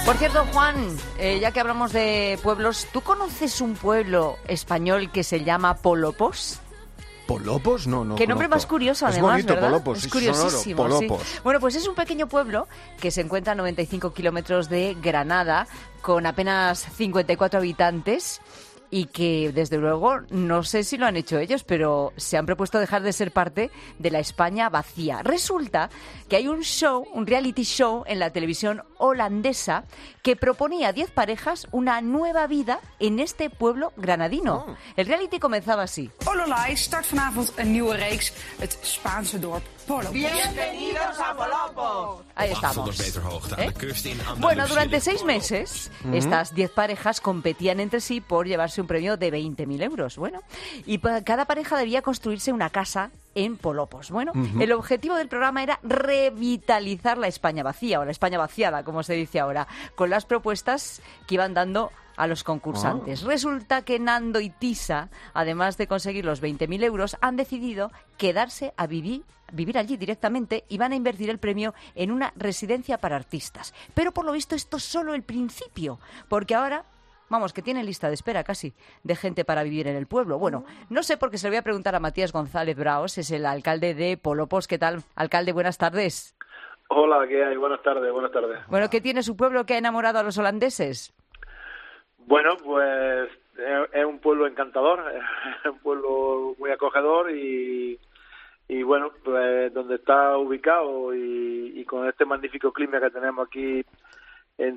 Por cierto, Juan, ya que hablamos de pueblos, ¿tú conoces un pueblo español que se llama Polopos? ¿Polopos? No, Qué nombre más curioso, además, es bonito, ¿verdad? Polopos, es curiosísimo, sonoro, Polopos. Sí. Bueno, pues es un pequeño pueblo que se encuentra a 95 kilómetros de Granada, con apenas 54 habitantes, y que, desde luego, no sé si lo han hecho ellos, pero se han propuesto dejar de ser parte de la España vacía. Resulta que hay un show, un reality show en la televisión holandesa que proponía a 10 parejas una nueva vida en este pueblo granadino. El reality comenzaba así. Ololai start vanavond een nieuwe reeks, het Spaanse dorp Polopos. Bienvenidos a Polopos. Ahí estamos. Bueno, durante 6 meses, estas 10 parejas competían entre sí por llevarse un premio de 20.000 euros. Bueno, y cada pareja debía construirse una casa en Polopos. Bueno, el objetivo del programa era revitalizar la España vacía, o la España vaciada, como se dice ahora, con las propuestas que iban dando a los concursantes. Resulta que Nando y Tisa, además de conseguir los 20.000 euros, han decidido quedarse a vivir allí directamente y van a invertir el premio en una residencia para artistas. Pero por lo visto esto es solo el principio, porque ahora, vamos, que tienen lista de espera casi de gente para vivir en el pueblo. Bueno, no sé, porque se lo voy a preguntar a Matías González Braos, es el alcalde de Polopos. ¿Qué tal, alcalde? Buenas tardes. Hola, ¿qué hay? Buenas tardes, buenas tardes. Bueno, ¿qué tiene su pueblo que ha enamorado a los holandeses? Bueno, pues es un pueblo encantador, es un pueblo muy acogedor y bueno, pues donde está ubicado y con este magnífico clima que tenemos aquí en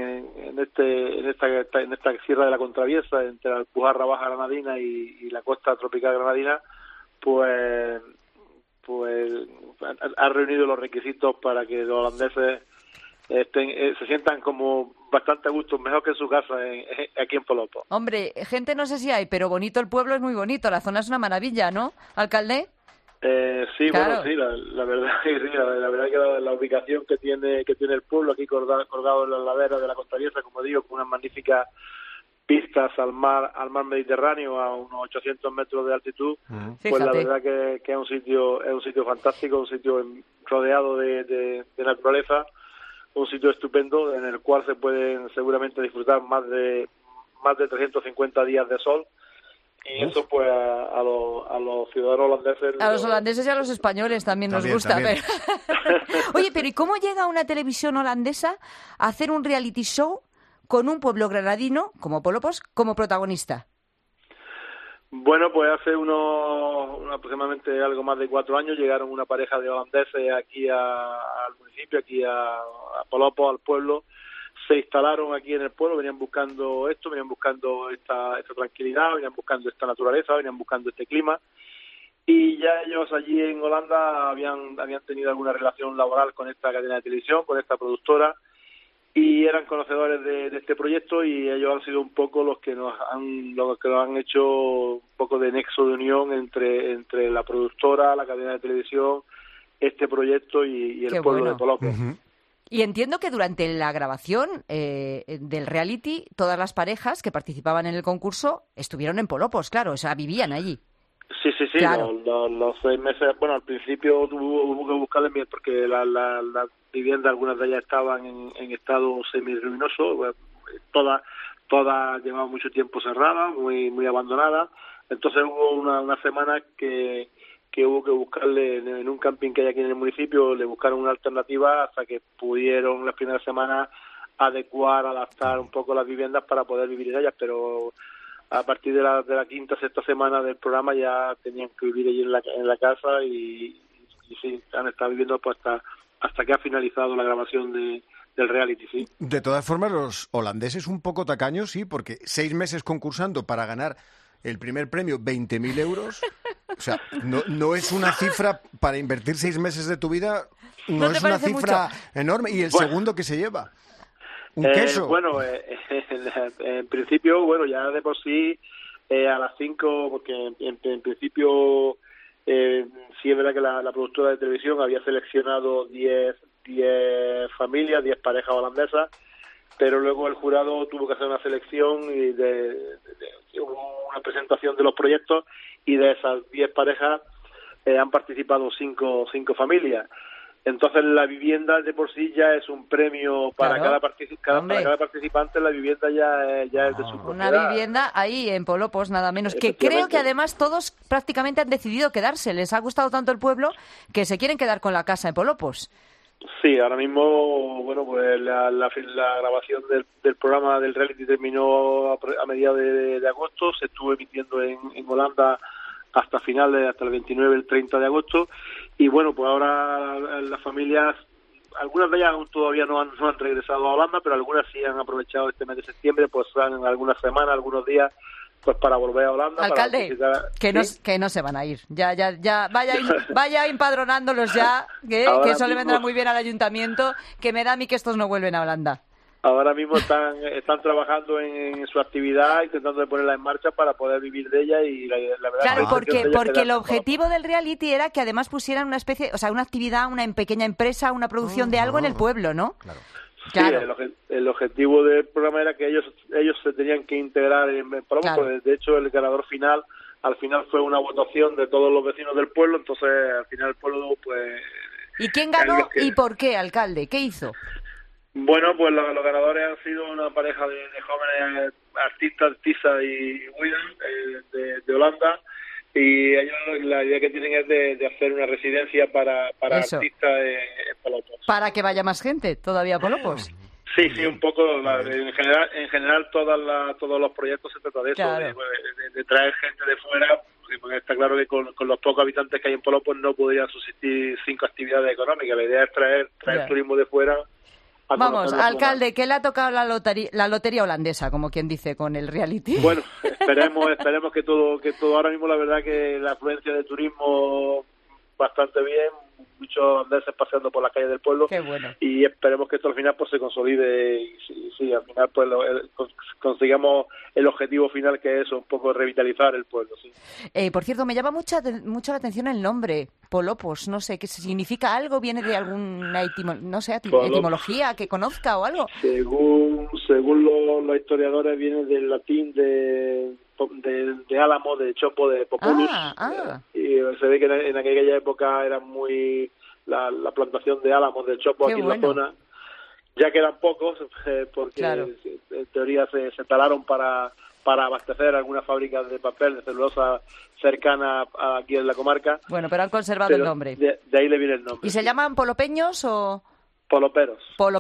esta sierra de la Contraviesa, entre la Alpujarra Baja Granadina y la costa tropical granadina, pues ha reunido los requisitos para que los holandeses se sientan como bastante a gusto, mejor que en su casa aquí en Polopos. Hombre, gente no sé si hay, pero bonito el pueblo es muy bonito, la zona es una maravilla, ¿no, alcalde? Sí, claro. Bueno, sí, la verdad que sí, la verdad que la ubicación que tiene el pueblo aquí colgado en la ladera de la Contraviesa, como digo, con unas magníficas pistas al mar Mediterráneo a unos 800 metros de altitud, pues la verdad que es un sitio fantástico, un sitio rodeado de naturaleza, un sitio estupendo en el cual se pueden seguramente disfrutar más de 350 días de sol. Y eso pues a los ciudadanos holandeses... A los holandeses y a los españoles también nos gusta. También. Pero... Oye, pero ¿y cómo llega una televisión holandesa a hacer un reality show con un pueblo granadino, como Polopos, como protagonista? Bueno, pues hace aproximadamente algo más de 4 años llegaron una pareja de holandeses aquí al municipio, aquí a Polopos, al pueblo. Se instalaron aquí en el pueblo, venían buscando esta tranquilidad, venían buscando esta naturaleza, venían buscando este clima, y ya ellos allí en Holanda habían tenido alguna relación laboral con esta cadena de televisión, con esta productora, y eran conocedores de este proyecto, y ellos han sido un poco los que nos han hecho un poco de nexo de unión entre la productora, la cadena de televisión, este proyecto y el pueblo de Polopos. Y entiendo que durante la grabación del reality, todas las parejas que participaban en el concurso estuvieron en Polopos, claro, o sea, vivían allí. Sí, claro. Los 6 meses, bueno, al principio hubo que buscarles bien porque las viviendas, algunas de ellas estaban en estado semi-ruinoso, todas llevaban mucho tiempo cerradas, muy abandonadas. Entonces hubo una semana que hubo que buscarle en un camping que hay aquí en el municipio, le buscaron una alternativa hasta que pudieron las primeras semanas adaptar un poco las viviendas para poder vivir en ellas, pero a partir de la quinta, sexta semana del programa ya tenían que vivir allí en la casa y sí, han estado viviendo pues hasta que ha finalizado la grabación del reality, sí. De todas formas, los holandeses un poco tacaños, sí, porque 6 meses concursando para ganar el primer premio, 20.000 euros. O sea, no es una cifra para invertir 6 meses de tu vida, no es una cifra enorme. ¿Y el segundo que se lleva? ¿Un queso? Bueno, en principio, bueno, ya de por sí, a las 5, porque en principio sí es verdad que la productora de televisión había seleccionado 10 familias, 10 parejas holandesas, pero luego el jurado tuvo que hacer una selección y hubo una presentación de los proyectos, y de esas 10 parejas han participado 5 familias. Entonces la vivienda de por sí ya es un premio para Claro. para cada participante. La vivienda ya es de su propiedad. Una vivienda ahí en Polopos, nada menos. Que creo que además todos prácticamente han decidido quedarse. Les ha gustado tanto el pueblo que se quieren quedar con la casa en Polopos. Sí, ahora mismo, bueno, pues la grabación del programa del reality terminó a mediados de agosto. Se estuvo emitiendo en Holanda hasta finales, hasta el 29, el 30 de agosto. Y bueno, pues ahora las familias, algunas de ellas todavía no han regresado a Holanda, pero algunas sí han aprovechado este mes de septiembre, pues en algunas semanas, algunos días, pues para volver a Holanda. Alcalde, para visitar, que no se van a ir. Ya, vaya empadronándolos ya, que eso le vendrá muy bien al ayuntamiento, que me da a mí que estos no vuelven a Holanda. Ahora mismo están trabajando en su actividad, intentando de ponerla en marcha para poder vivir de ella y la verdad. Claro, porque el objetivo del reality era que además pusieran una especie, o sea, una actividad, una pequeña empresa, una producción de algo en el pueblo, ¿no? Claro. Claro. Sí, el objetivo del programa era que ellos se tenían que integrar en Polopos. Claro. De hecho, el ganador final, al final fue una votación de todos los vecinos del pueblo, entonces al final el pueblo, pues... ¿Y quién ganó y por qué, alcalde? ¿Qué hizo? Bueno, pues los ganadores han sido una pareja de jóvenes artistas, Tisa y William, de Holanda, y ellos la idea que tienen es de hacer una residencia para artistas en Polopos. Para que vaya más gente todavía a Polopos. Sí, un poco. En general todos los proyectos se trata de eso, Claro. de traer gente de fuera, porque está claro que con los pocos habitantes que hay en Polopos no podrían subsistir 5 actividades económicas. La idea es traer turismo de fuera. Vamos, alcalde, que le ha tocado la lotería holandesa, como quien dice, con el reality. Bueno, esperemos que todo ahora mismo, la verdad que la afluencia de turismo bastante bien, muchos holandeses paseando por las calles del pueblo. Qué bueno. Y esperemos que esto al final pues se consolide y sí, al final pues consigamos el objetivo final, que es eso, un poco revitalizar el pueblo. Sí. Por cierto, me llama mucho la atención el nombre, Polopos. No sé, ¿qué significa algo? ¿Viene de alguna etimología que conozca o algo? Según los historiadores, viene del latín de álamo, de chopo, de populus. Y se ve que en aquella época era muy la plantación de álamos, de chopo. Qué aquí bueno. En la zona. Ya quedan pocos, porque claro. En teoría se talaron para abastecer algunas fábricas de papel, de celulosa cercana aquí en la comarca. Bueno, pero han conservado el nombre. De ahí le viene el nombre. ¿Y se llaman polopeños o...? Poloperos.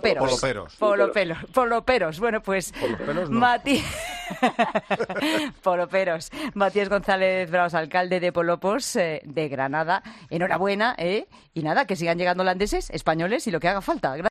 Bueno, pues Poloperos. Matías González Braos, alcalde de Polopos, de Granada. Enhorabuena, y nada, que sigan llegando holandeses, españoles y lo que haga falta. Gracias.